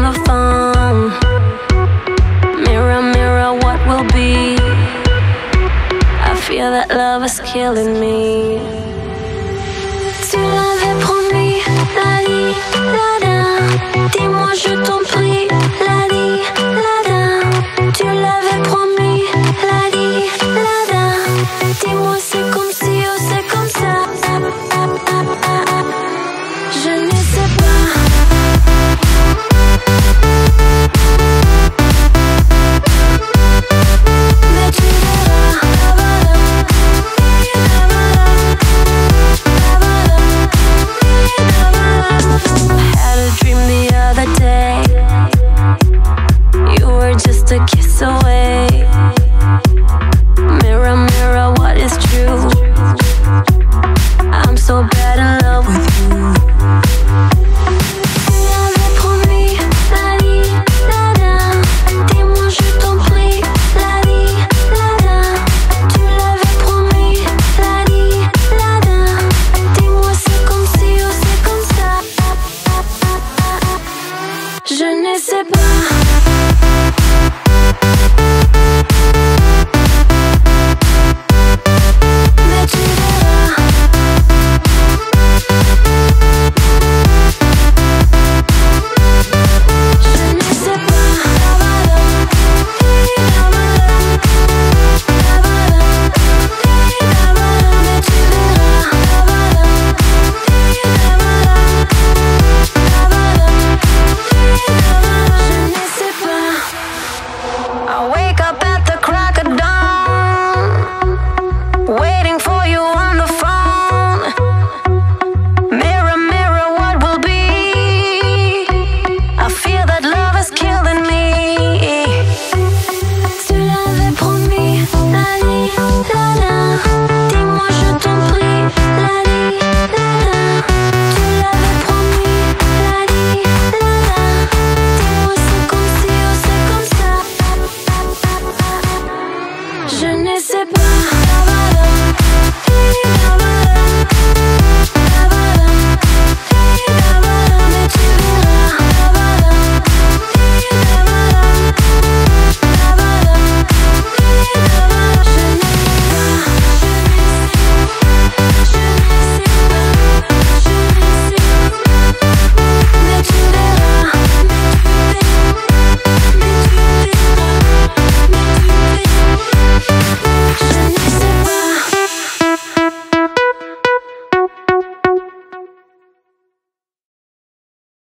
the phone. Mirror, mirror, what will be? I feel that love is killing me. Tu l'avais promis, la-di, la-da. Dis-moi je t'en prie, la-di, la-da. Tu l'avais promis, la-di, la-da. Dis-moi c'est comme si ou c'est comme ça. Je ne sais pas. Mais tu verras. Had a dream the other day. You were just a kiss away. Mirror, mirror, what is true? I'm so bad in love with you. Tu l'avais promis, la-di, la-da. Dis-moi je t'en prie, la-di, la-da. Tu l'avais promis, la-di, la-da. Dis-moi c'est comme si ou c'est comme ça. Je ne sais pas.